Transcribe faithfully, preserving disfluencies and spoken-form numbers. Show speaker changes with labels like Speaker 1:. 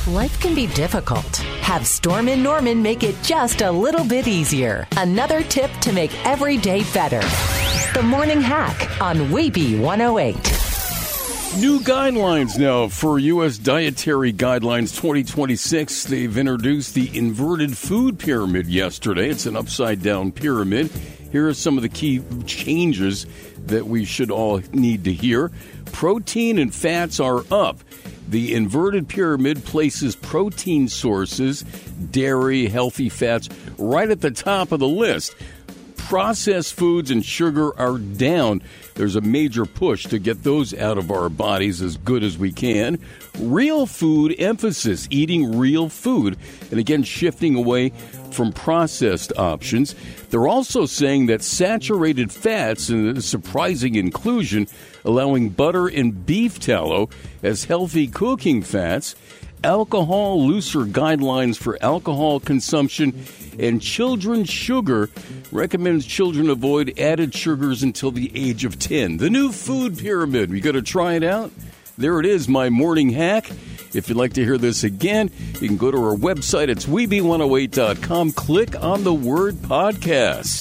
Speaker 1: Life can be difficult. Have Storm and Norman make it just a little bit easier. Another tip to make every day better. The Morning Hack on Weeby one oh eight.
Speaker 2: New guidelines now for U S Dietary Guidelines twenty twenty-six. They've introduced the inverted food pyramid yesterday. It's an upside-down pyramid. Here are some of the key changes that we should all need to hear. Protein and fats are up. The inverted pyramid places protein sources, dairy, healthy fats, right at the top of the list. Processed foods and sugar are down. There's a major push to get those out of our bodies as good as we can. Real food emphasis, eating real food, and again, shifting away from processed options. They're also saying that saturated fats, and a surprising inclusion, allowing butter and beef tallow as healthy cooking fats. Alcohol, looser guidelines for alcohol consumption, and children's sugar recommends children avoid added sugars until the age of ten. The new food pyramid. You got to try it out? There it is, my morning hack. If you'd like to hear this again, you can go to our website. It's weeby one oh eight dot com. Click on the word podcast.